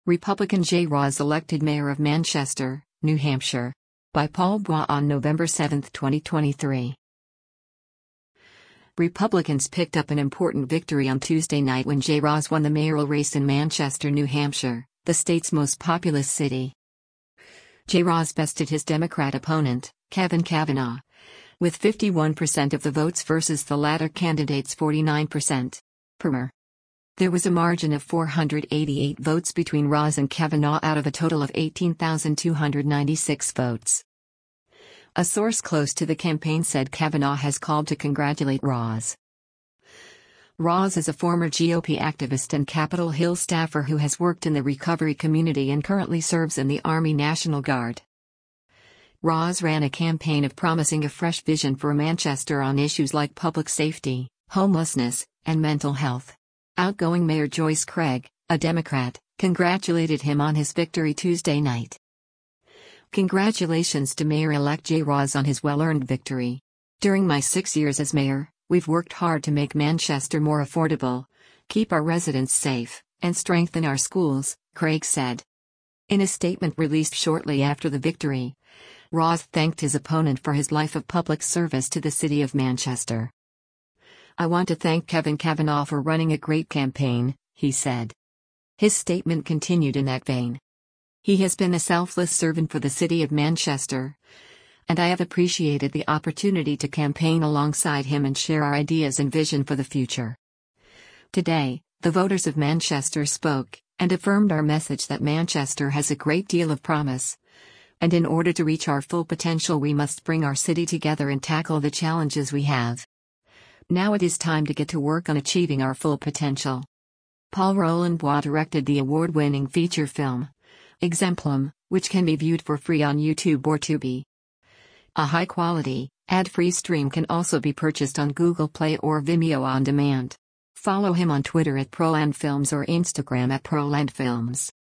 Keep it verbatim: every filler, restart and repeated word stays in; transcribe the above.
Republican Jay Raz elected mayor of Manchester, New Hampshire. By Paul Bois on November seventh, twenty twenty-three. Republicans picked up an important victory on Tuesday night when Jay Raz won the mayoral race in Manchester, New Hampshire, the state's most populous city. Jay Raz bested his Democrat opponent, Kevin Cavanaugh, with fifty-one percent of the votes versus the latter candidate's forty-nine percent. Per. There was a margin of four hundred eighty-eight votes between Raz and Cavanaugh out of a total of eighteen thousand two hundred ninety-six votes. A source close to the campaign said Cavanaugh has called to congratulate Raz. Raz is a former G O P activist and Capitol Hill staffer who has worked in the recovery community and currently serves in the Army National Guard. Raz ran a campaign of promising a fresh vision for Manchester on issues like public safety, homelessness, and mental health. Outgoing Mayor Joyce Craig, a Democrat, congratulated him on his victory Tuesday night. Congratulations to Mayor-elect Jay Raz on his well-earned victory. During my six years as mayor, we've worked hard to make Manchester more affordable, keep our residents safe, and strengthen our schools, Craig said. In a statement released shortly after the victory, Raz thanked his opponent for his life of public service to the city of Manchester. "I want to thank Kevin Cavanaugh for running a great campaign," he said. His statement continued in that vein. "He has been a selfless servant for the city of Manchester, and I have appreciated the opportunity to campaign alongside him and share our ideas and vision for the future." Today, the voters of Manchester spoke and affirmed our message that Manchester has a great deal of promise, and in order to reach our full potential we must bring our city together and tackle the challenges we have. Now it is time to get to work on achieving our full potential. Paul Roland Bois directed the award-winning feature film, Exemplum, which can be viewed for free on YouTube or Tubi. A high-quality, ad-free stream can also be purchased on Google Play or Vimeo on demand. Follow him on Twitter at ProlandFilms or Instagram at ProlandFilms.